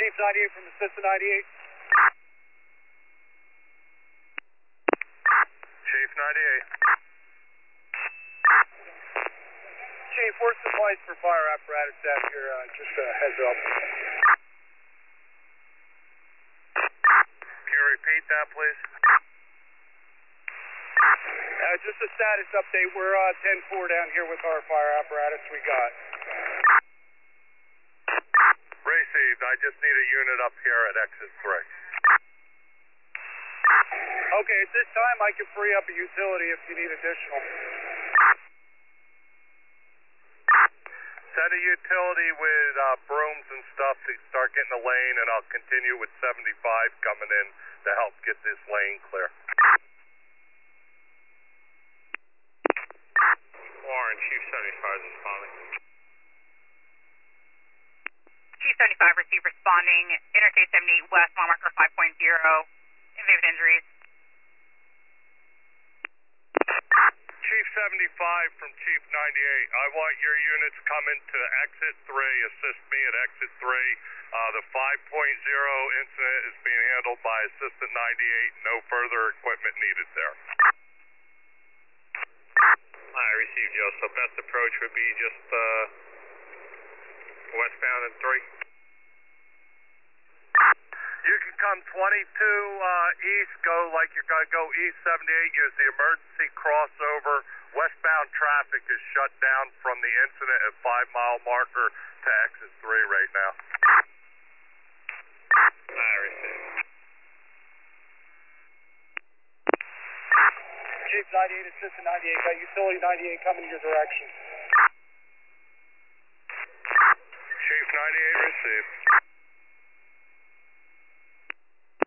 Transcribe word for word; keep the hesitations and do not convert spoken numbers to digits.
Chief ninety-eight from Assistant ninety-eight. Chief ninety-eight. Chief, where's supplies for fire apparatus at here? Uh, just a heads up. Can you repeat that, please? Uh, just a status update. We're uh, ten four down here with our fire apparatus we got. Received. I just need a unit up here at exit three. Okay, at this time I can free up a utility if you need additional. Set a utility with uh, brooms and stuff to start getting the lane, and I'll continue with seventy-five coming in to help get this lane clear. Warren, Chief seventy-five is responding. Chief seventy-five received responding. Interstate seventy-eight west, mile marker five point zero. Invasive injuries. Chief seventy-five from Chief ninety-eight. I want your units coming to exit three. Assist me at exit three. Uh, the five point zero incident is being handled by Assistant ninety-eight. No further equipment needed there. I received, Joe. So best approach would be just uh, westbound and three. You can come twenty-two uh, east, go like you're going to go east seventy-eight, use the emergency crossover. Westbound traffic is shut down from the incident at five mile marker to exit three right now. I received. Chief ninety-eight, Assistant ninety-eight, got utility ninety-eight coming your direction. Chief ninety-eight received.